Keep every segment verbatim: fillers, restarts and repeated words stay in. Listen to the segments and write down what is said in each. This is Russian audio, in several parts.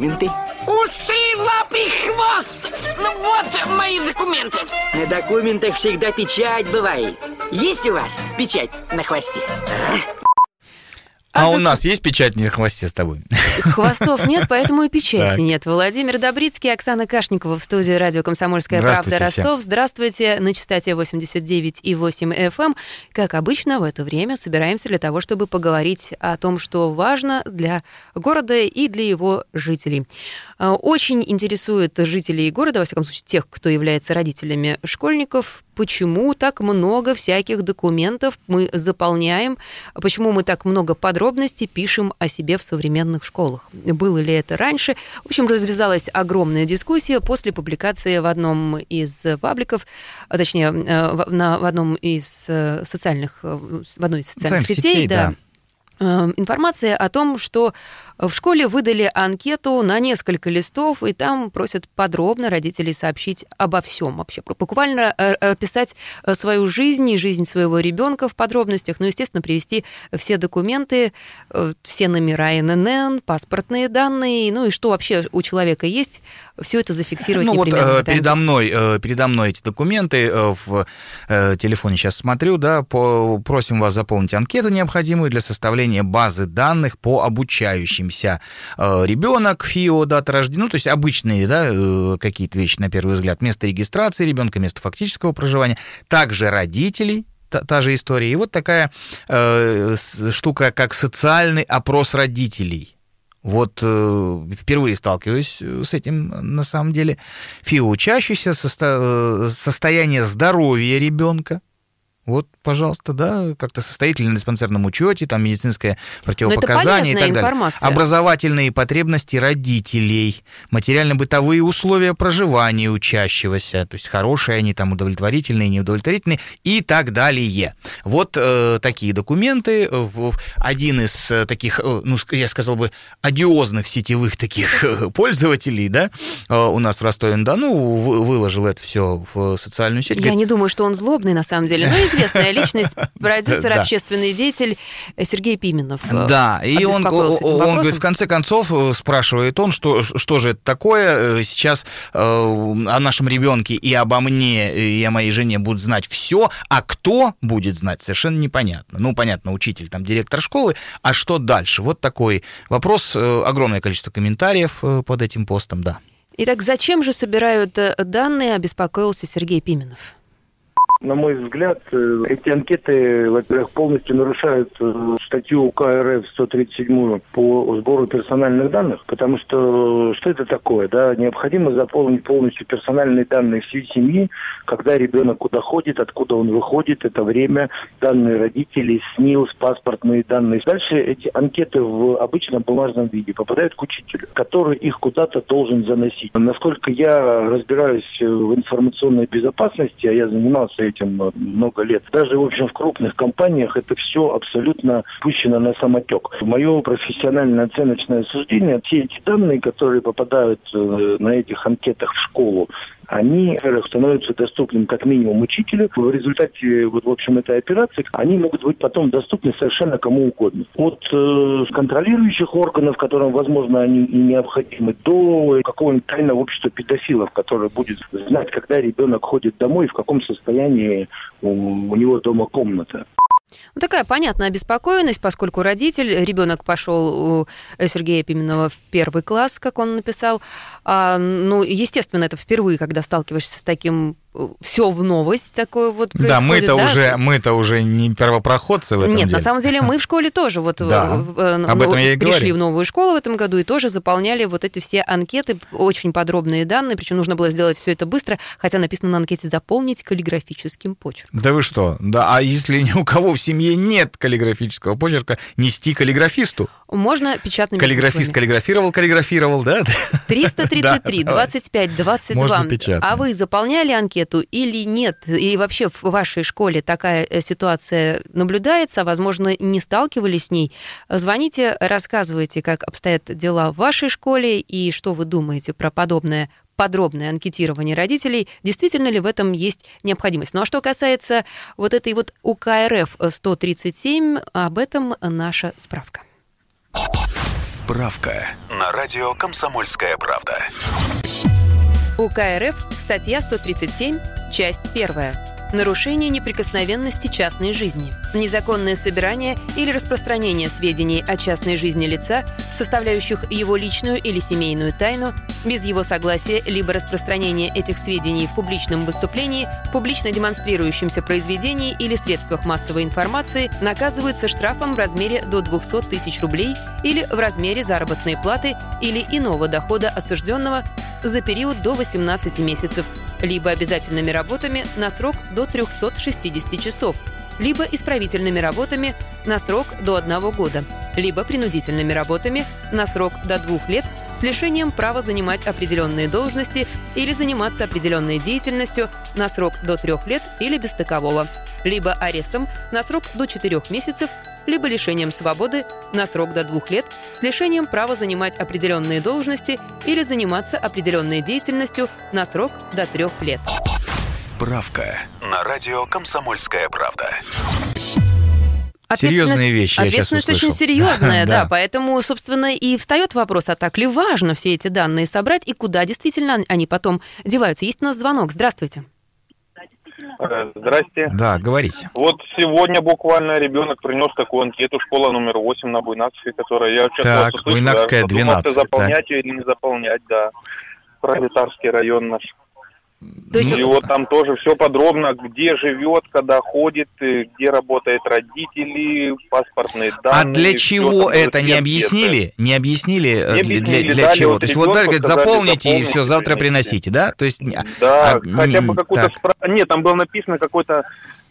документы? Усы, лапы, хвост! Ну вот мои документы. На документах всегда печать бывает. Есть у вас печать на хвосте? А? А, а у нас есть печать на хвосте с тобой? Хвостов нет, поэтому и печати нет. Владимир Добрицкий, Оксана Кашникова в студии радио «Комсомольская правда» Ростов. Всем. Здравствуйте. На частоте восемьдесят девять и восемь эф эм. Как обычно, в это время собираемся для того, чтобы поговорить о том, что важно для города и для его жителей. Очень интересует жителей города, во всяком случае, тех, кто является родителями школьников, почему так много всяких документов мы заполняем, почему мы так много подробностей пишем о себе в современных школах. Было ли это раньше? В общем, развязалась огромная дискуссия после публикации в одном из пабликов, а точнее, в, на, в одном из социальных, в одной из социальных сетей, сетей да, да. Информация о том, что в школе выдали анкету на несколько листов, и там просят подробно родителей сообщить обо всем вообще, буквально описать свою жизнь и жизнь своего ребенка в подробностях, ну, естественно, привести все документы, все номера эн эн эн, паспортные данные, ну и что вообще у человека есть, все это зафиксировать. Ну вот э, передо мной, передо мной эти документы, в телефоне сейчас смотрю, да, по, просим вас заполнить анкету необходимую для составления базы данных по обучающимся. Ребенок, ФИО, дата рождения, ну, то есть обычные, да, какие-то вещи, на первый взгляд, место регистрации ребенка, место фактического проживания, также родителей, та, та же история. И вот такая э, штука, как социальный опрос родителей. Вот э, впервые сталкиваюсь с этим, на самом деле. ФИО учащийся, состо... состояние здоровья ребенка. Вот, пожалуйста, да, как-то состоит ли на диспансерном учете, там медицинское противопоказание и так далее. Образовательные потребности родителей, материально-бытовые условия проживания учащегося, то есть хорошие они там, удовлетворительные, неудовлетворительные и так далее. Вот э, такие документы. Один из таких, ну, я сказал бы, одиозных сетевых таких пользователей, да, у нас в Ростове-на-Дону выложил это все в социальную сеть. Я говорит, не думаю, что он злобный, на самом деле, но известная личность, продюсер, общественный деятель Сергей Пименов. Да, и он, он говорит, в конце концов, спрашивает он, что, что же это такое, сейчас о нашем ребенке и обо мне, и о моей жене будут знать все, а кто будет знать, совершенно непонятно. Ну, понятно, учитель, там, директор школы, а что дальше? Вот такой вопрос, огромное количество комментариев под этим постом, да. Итак, зачем же собирают данные, обеспокоился Сергей Пименов. На мой взгляд, эти анкеты, во-первых, полностью нарушают статью УК РФ сто тридцать семь по сбору персональных данных, потому что что это такое, да? Необходимо заполнить полностью персональные данные всей семьи, когда ребенок куда ходит, откуда он выходит, это время, данные родителей, СНИЛС, паспортные данные. Дальше эти анкеты в обычном бумажном виде попадают к учителю, который их куда-то должен заносить. Насколько я разбираюсь в информационной безопасности, а я занимался этим много лет. Даже, в общем, в крупных компаниях это все абсолютно пущено на самотек. Мое профессиональное оценочное суждение, все эти данные, которые попадают на этих анкетах в школу, они, во-первых, становятся доступными как минимум учителю. В результате, вот, в общем, этой операции они могут быть потом доступны совершенно кому угодно. От э, контролирующих органов, которым, возможно, они и необходимы, до какого-нибудь тайного общества педофилов, которое будет знать, когда ребенок ходит домой и в каком состоянии у, у него дома комната. Ну, такая понятная обеспокоенность, поскольку родитель, ребенок пошел у Сергея Пименова в первый класс, как он написал. А, ну, естественно, это впервые, когда сталкиваешься с таким, все в новость такое вот происходит. Да, мы-то, да? Уже, мы-то уже не первопроходцы в этом Нет, деле. на самом деле мы в школе тоже вот да, в, об этом я и пришли говорю. в новую школу в этом году и тоже заполняли вот эти все анкеты, очень подробные данные, причем нужно было сделать все это быстро, хотя написано на анкете «заполнить каллиграфическим почерком». Да вы что? Да, а если ни у кого в семье нет каллиграфического почерка, нести каллиграфисту? Можно печатными Каллиграфист буквами. каллиграфировал, каллиграфировал, да? триста тридцать три двадцать пять двадцать два. А вы заполняли анкету или нет? Или вообще в вашей школе такая ситуация наблюдается? Возможно, не сталкивались с ней? Звоните, рассказывайте, как обстоят дела в вашей школе и что вы думаете про подобное подробное анкетирование родителей, действительно ли в этом есть необходимость. Ну а что касается вот этой вот УК РФ сто тридцать семь, об этом наша справка. Справка на радио «Комсомольская правда». УК РФ, статья сто тридцать семь, часть первая. Нарушение неприкосновенности частной жизни. Незаконное собирание или распространение сведений о частной жизни лица, составляющих его личную или семейную тайну, без его согласия, либо распространение этих сведений в публичном выступлении, публично демонстрирующемся произведении или средствах массовой информации, наказывается штрафом в размере до двухсот тысяч рублей или в размере заработной платы или иного дохода осужденного за период до восемнадцати месяцев, либо обязательными работами на срок до трехсот шестидесяти часов, либо исправительными работами на срок до одного года, либо принудительными работами на срок до двух лет с лишением права занимать определенные должности или заниматься определенной деятельностью на срок до трех лет или без такового, либо арестом на срок до четырех месяцев, либо лишением свободы на срок до двух лет с лишением права занимать определенные должности или заниматься определенной деятельностью на срок до трех лет. Справка на радио «Комсомольская правда». Серьезные вещи я сейчас услышал. Ответственность очень серьезная, да, поэтому, собственно, и встает вопрос, а так ли важно все эти данные собрать и куда действительно они потом деваются. Есть у нас звонок. Здравствуйте. Здрасте. Да, говорите. Вот сегодня буквально ребенок принес такую анкету, школа номер восемь на Буйнакской, которая я сейчас так, услышал, Буйнакская, двенадцать. Заполнять так. ее или не заполнять, да. Пролетарский район наш. То есть... И вот там тоже все подробно, где живет, когда ходит, где работают родители, паспортные данные. А для чего это не объяснили? Не объяснили, не объяснили для, для чего? Вот то есть вот, да, говорит, заполните, заполните и все, завтра приносите, да? То есть, да, а, хотя бы какую-то... так. Спра... Нет, там было написано какой-то...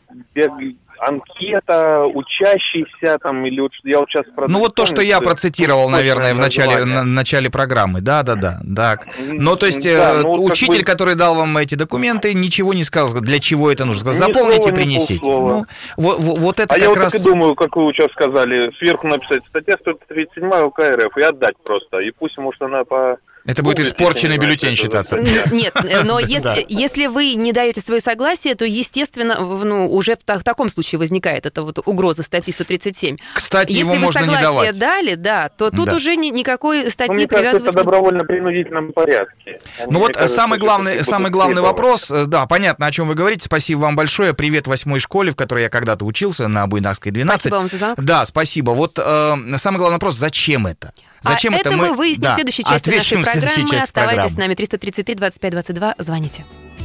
анкета, учащийся там, или я вот сейчас... Ну вот то, что я процитировал, наверное, в начале, на, начале программы, да-да-да, так. Но то есть да, э, ну, учитель, как бы... который дал вам эти документы, ничего не сказал, для чего это нужно, сказал, заполните и принесите. Ну, вот, вот это а как я вот раз... так и думаю, как вы сейчас сказали, сверху написать статья сто тридцать семь УК РФ и отдать просто, и пусть, может, она по... Это будет испорченный бюллетень считаться. Нет, но если, если вы не даете свое согласие, то, естественно, ну, уже в, в таком случае возникает эта вот угроза статьи сто тридцать семь. Кстати, если его можно не давать. Если вы согласие дали, да, то тут да. уже ни, никакой статьи ну, привязывать... это в добровольно-принудительном порядке. Ну вот кажется, самый главный, самый главный вопрос, да, понятно, о чем вы говорите, спасибо вам большое, привет восьмой школе, в которой я когда-то учился, на Буйнакской двенадцать. Спасибо вам за звонок. Да, спасибо. Вот э, самый главный вопрос, зачем это? Зачем а это, это мы мы выясним да, в следующей части нашей программы. Части Оставайтесь программы. с нами. триста тридцать три двадцать пять двадцать два. Звоните.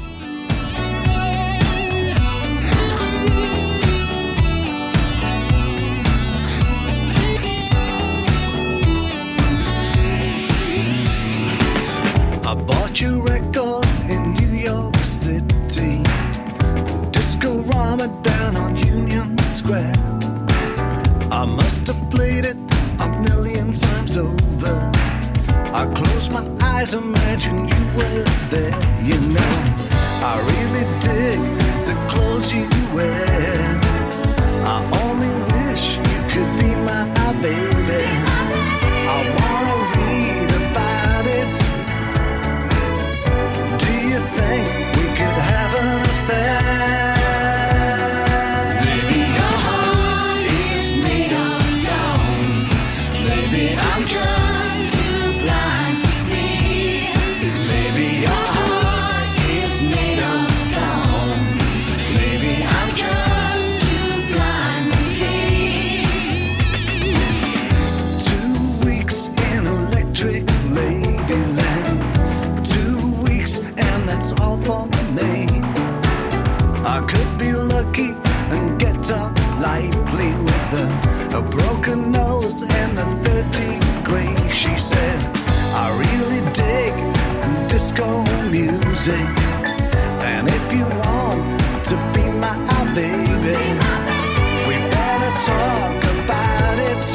I bought your record in New York City, Disco-rama down on Union Square. I must have played it a million times over. I close my eyes, imagine you were there. You know, I really dig the clothes you wear. I only wish you could be my baby. I wanna read about it. Do you think we could have an affair? Just too blind to see. Maybe your heart is made of stone. Maybe I'm just too blind to see. Two weeks in Electric Ladyland. Two weeks and that's all for me. I could be lucky and get up lightly with a, a broken nose and a third degree. She said, I really dig disco music. And if you want to be my baby, we better talk about it.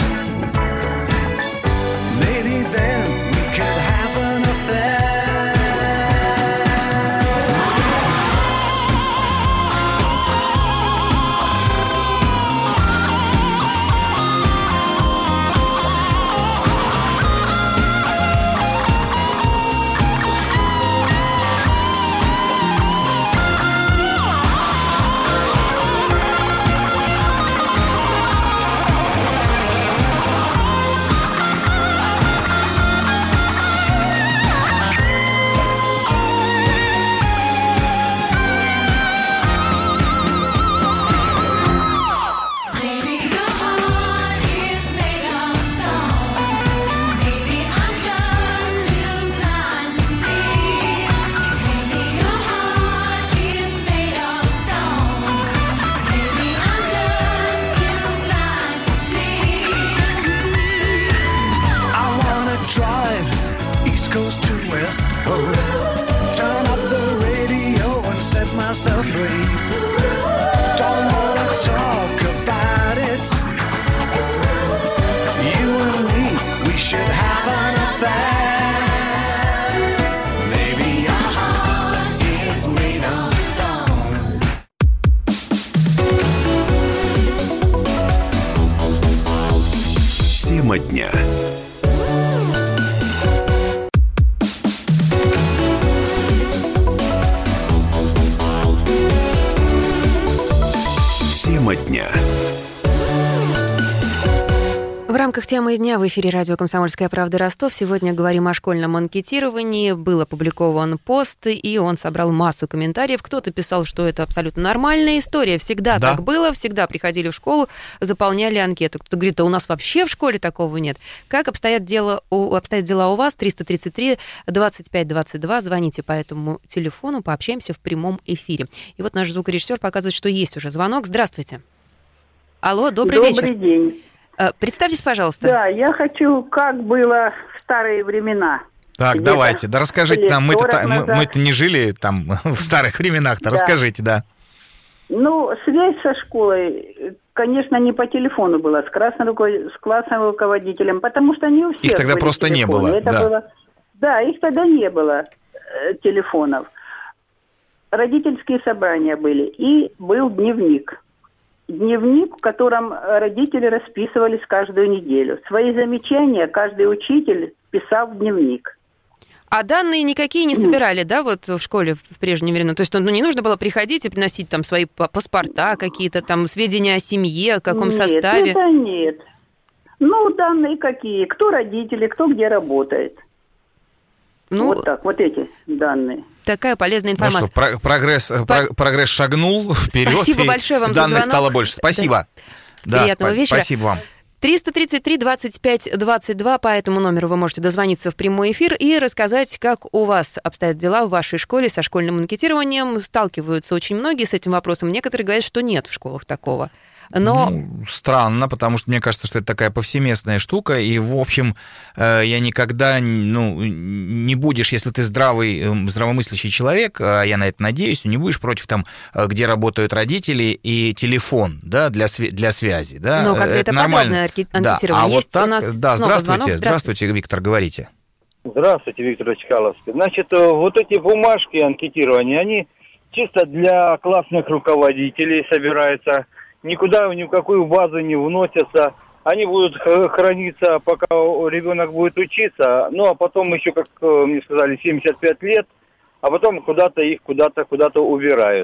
Maybe then we could have an affair. myself free. Don't wanna talk about it. You and me, we should have an affair. Maybe our heart is made of stone. Тема дня. Тема дня. В рамках темы дня в эфире радио «Комсомольская правда» Ростов сегодня говорим о школьном анкетировании. Был опубликован пост, и он собрал массу комментариев. Кто-то писал, что это абсолютно нормальная история. Всегда да. так было, всегда приходили в школу, заполняли анкету. Кто-то говорит, а у нас вообще в школе такого нет. Как обстоят, дело, у, обстоят дела у вас? триста тридцать три двадцать пять двадцать два. Звоните по этому телефону, пообщаемся в прямом эфире. И вот наш звукорежиссер показывает, что есть уже звонок. Здравствуйте. Алло, добрый, добрый вечер. Добрый день. Представьтесь, пожалуйста. Да, я хочу, как было в старые времена. Так, где-то давайте, да расскажите нам, мы-то, мы, мы-то не жили там в старых временах-то, да. Расскажите, да. Ну, связь со школой, конечно, не по телефону была, с, красным, с классным руководителем, потому что не у всех их тогда просто телефоны. не было, Это да. было. Да, их тогда не было, э, телефонов. Родительские собрания были, и был дневник. Дневник, в котором родители расписывались каждую неделю. Свои замечания каждый учитель писал в дневник. А данные никакие не собирали, да, вот в школе в прежнее время? То есть ну, не нужно было приходить и приносить там свои паспорта, какие-то там сведения о семье, о каком нет, составе? Нет, это нет. Ну, данные какие? Кто родители, кто где работает. Ну, вот так, вот эти данные. Такая полезная информация. Ну что, прогресс, Спа- прогресс шагнул вперед. Спасибо большое вам за звонок. Данных стало больше. Спасибо. Да. Да, приятного спа- вечера. Спасибо вам. триста тридцать три двадцать пять двадцать два, по этому номеру вы можете дозвониться в прямой эфир и рассказать, как у вас обстоят дела в вашей школе со школьным анкетированием. Сталкиваются очень многие с этим вопросом. Некоторые говорят, что нет в школах такого. Но... Ну, странно, потому что мне кажется, что это такая повсеместная штука, и, в общем, я никогда, ну, не будешь, если ты здравый, здравомыслящий человек, а я на это надеюсь, не будешь против там, где работают родители и телефон, да, для, св- для связи, да. Но когда это, это подробное анкетирование, да. А есть вот так, у нас да, снова здравствуйте, звонок. Здравствуйте. Здравствуйте, Виктор, говорите. Здравствуйте, Виктор Чкаловский. Значит, вот эти бумажки анкетирования, они чисто для классных руководителей собираются, никуда, ни в какую базу не вносятся. Они будут храниться, пока ребенок будет учиться. Ну, а потом еще, как мне сказали, семьдесят пять лет, а потом куда-то их куда-то куда-то убирают.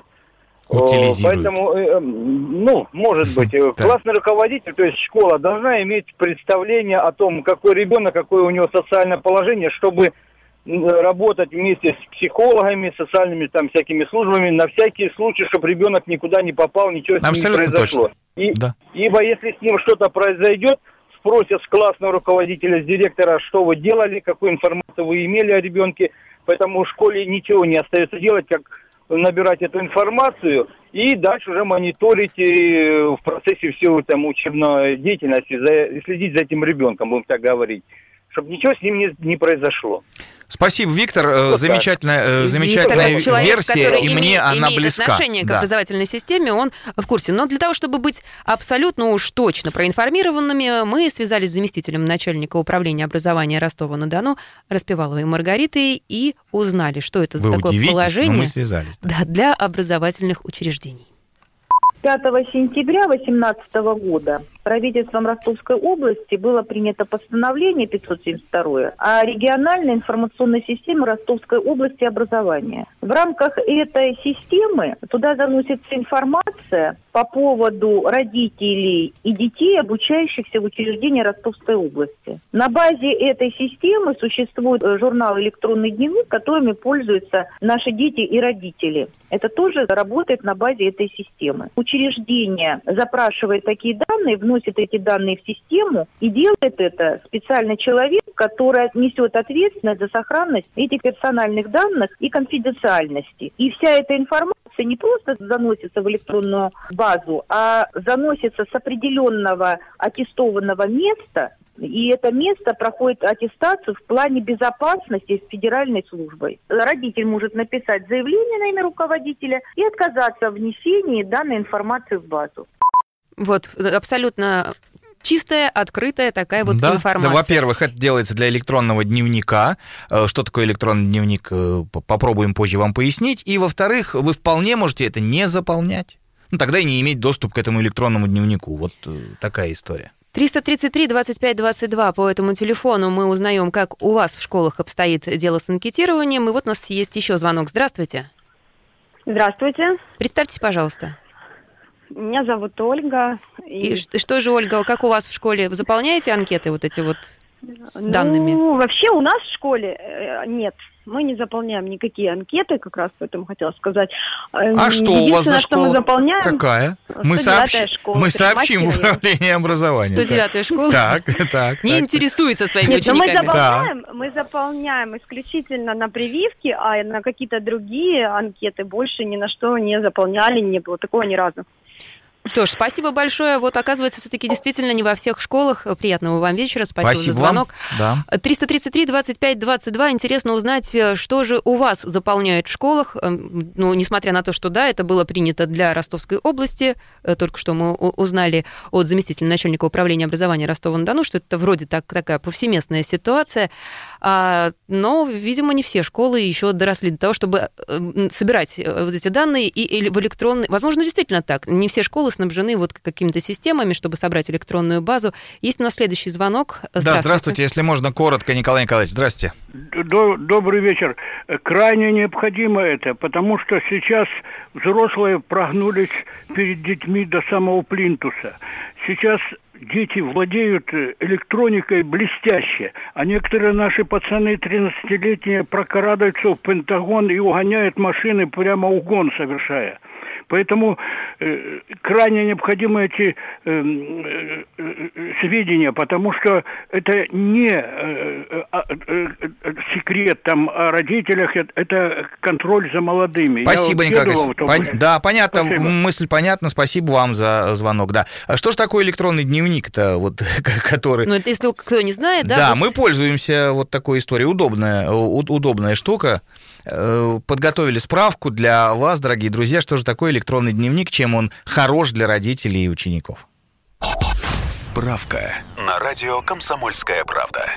Поэтому, ну, может быть, классный руководитель, то есть школа, должна иметь представление о том, какой ребенок, какое у него социальное положение, чтобы работать вместе с психологами, социальными там всякими службами, на всякий случай, чтобы ребенок никуда не попал, ничего с ним Абсолютно не произошло. И, да. Ибо если с ним что-то произойдет, спросят с классного руководителя, с директора, что вы делали, какую информацию вы имели о ребенке, поэтому в школе ничего не остается делать, как набирать эту информацию и дальше уже мониторить в процессе всей там учебной деятельности, за, следить за этим ребенком, будем так говорить, чтобы ничего с ним не, не произошло. Спасибо, Виктор. Вот замечательная, замечательная Виктор, человек, версия, и имеет, мне она имеет близка. Отношение к да. образовательной системе, он в курсе. Но для того, чтобы быть абсолютно уж точно проинформированными, мы связались с заместителем начальника управления образования Ростова-на-Дону Распеваловой Маргаритой и узнали, что это за Вы такое положение мы связались, да. Да, для образовательных учреждений. пятого сентября две тысячи восемнадцатого года правительством Ростовской области было принято постановление пятьсот семьдесят два о региональной информационной системе Ростовской области образования. В рамках этой системы туда заносится информация по поводу родителей и детей, обучающихся в учреждении Ростовской области. На базе этой системы существует журнал «Электронный дневник», которыми пользуются наши дети и родители. Это тоже работает на базе этой системы. Учреждение запрашивает такие данные, вносит эти данные в систему, и делает это специальный человек, который несет ответственность за сохранность этих персональных данных и конфиденциальности. И вся эта информация не просто заносится в электронную базу, а заносится с определенного аттестованного места И это место проходит аттестацию в плане безопасности с федеральной службой. Родитель может написать заявление на имя руководителя и отказаться в внесении данной информации в базу. Вот, абсолютно чистая, открытая такая вот да, информация. Да, во-первых, это делается для электронного дневника. Что такое электронный дневник, попробуем позже вам пояснить. И, во-вторых, вы вполне можете это не заполнять. Ну, тогда и не иметь доступ к этому электронному дневнику. Вот такая история. триста тридцать три двадцать пять двадцать два по этому телефону мы узнаем, как у вас в школах обстоит дело с анкетированием. И вот у нас есть еще звонок. Здравствуйте. Здравствуйте. Представьтесь, пожалуйста. Меня зовут Ольга. И, и что же, Ольга, как у вас в школе? Вы заполняете анкеты вот эти вот с ну, данными? Вообще у нас в школе э, нет. Мы не заполняем никакие анкеты, как раз поэтому хотела сказать. А что у вас за школа? Что мы заполняем, какая? Мы, сообщ... школа, мы сообщим в управление образования. сто девятая школа? Так, так. Не так. интересуется своими Нет, учениками. Мы заполняем, мы заполняем исключительно на прививки, а на какие-то другие анкеты больше ни на что не заполняли, не было такого ни разу. Что ж, спасибо большое. Вот, оказывается, все-таки действительно не во всех школах. Приятного вам вечера. Спасибо, спасибо за звонок. Вам. Да. триста тридцать три двадцать пять двадцать два. Интересно узнать, что же у вас заполняют в школах. Ну, несмотря на то, что, да, это было принято для Ростовской области. Только что мы узнали от заместителя начальника управления образования Ростова-на-Дону, что это вроде так, такая повсеместная ситуация. Но, видимо, не все школы еще доросли до того, чтобы собирать вот эти данные и в электронный... Возможно, действительно так. Не все школы снабжены вот какими-то системами, чтобы собрать электронную базу. Есть у нас следующий звонок. Здравствуйте. Да, здравствуйте. Если можно, коротко, Николай Николаевич. Здравствуйте. Добрый вечер. Крайне необходимо это, потому что сейчас взрослые прогнулись перед детьми до самого плинтуса. Сейчас дети владеют электроникой блестяще, а некоторые наши пацаны тринадцатилетние прокрадываются в Пентагон и угоняют машины, прямо угон совершая. Поэтому э, крайне необходимы эти э, э, сведения, потому что это не э, э, э, секрет там о родителях, это контроль за молодыми. Спасибо, Николай Николаевич. Пон... Да, понятно, Спасибо. Мысль понятна, спасибо вам за звонок. Да. А что же такое электронный дневник-то, вот, который... Ну, это если кто не знает, да? Да, вот... мы пользуемся вот такой историей. Удобная, удобная штука. Подготовили справку для вас, дорогие друзья, что же такое электронный дневник, чем он хорош для родителей и учеников. Справка на радио «Комсомольская правда».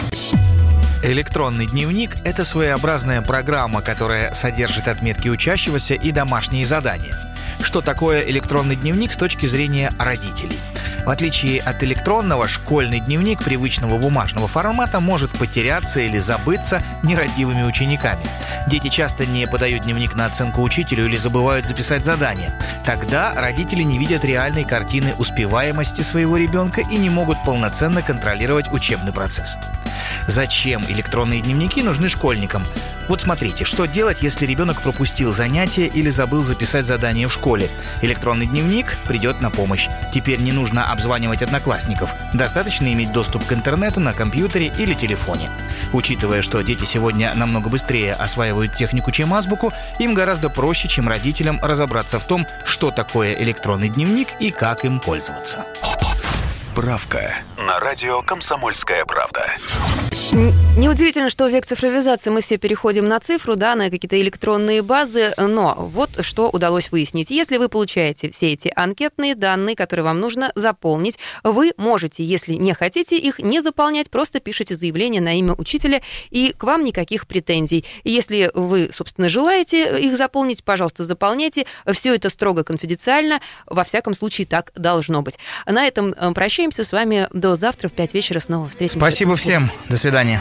Электронный дневник – это своеобразная программа, которая содержит отметки учащегося и домашние задания. Что такое электронный дневник с точки зрения родителей? В отличие от электронного, школьный дневник привычного бумажного формата может потеряться или забыться нерадивыми учениками. Дети часто не подают дневник на оценку учителю или забывают записать задание. Тогда родители не видят реальной картины успеваемости своего ребенка и не могут полноценно контролировать учебный процесс. Зачем электронные дневники нужны школьникам? Вот смотрите, что делать, если ребенок пропустил занятие или забыл записать задание в школе. Электронный дневник придет на помощь. Теперь не нужно обзванивать одноклассников. Достаточно иметь доступ к интернету на компьютере или телефоне. Учитывая, что дети сегодня намного быстрее осваивают технику, чем азбуку, им гораздо проще, чем родителям, разобраться в том, что такое электронный дневник и как им пользоваться. Справка на радио «Комсомольская правда». Неудивительно, что в век цифровизации мы все переходим на цифру, да, на какие-то электронные базы, но вот что удалось выяснить. Если вы получаете все эти анкетные данные, которые вам нужно заполнить, вы можете, если не хотите их не заполнять, просто пишите заявление на имя учителя, и к вам никаких претензий. И если вы, собственно, желаете их заполнить, пожалуйста, заполняйте. Все это строго конфиденциально, во всяком случае так должно быть. На этом прощаемся с вами до завтра в пять вечера. Снова встретимся. Спасибо всем. До свидания.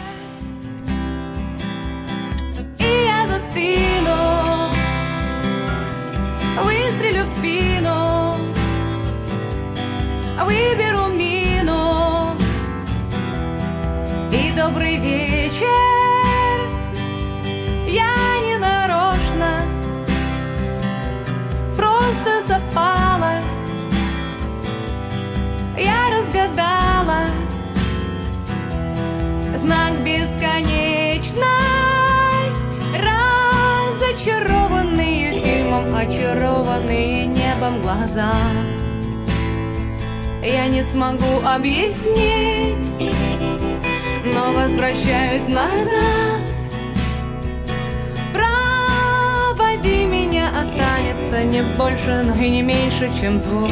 И я застыну, выстрелю в спину, выберу мину. И добрый вечер, я не нарочно, просто совпало. Я разгадала знак бесконечность, разочарованные фильмом, очарованные небом глаза. я не смогу объяснить, но возвращаюсь назад. Проводи меня, останется не больше, но и не меньше, чем звук.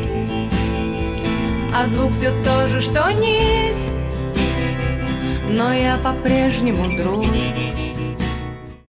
А звук все то же, что нить, но я по-прежнему друг.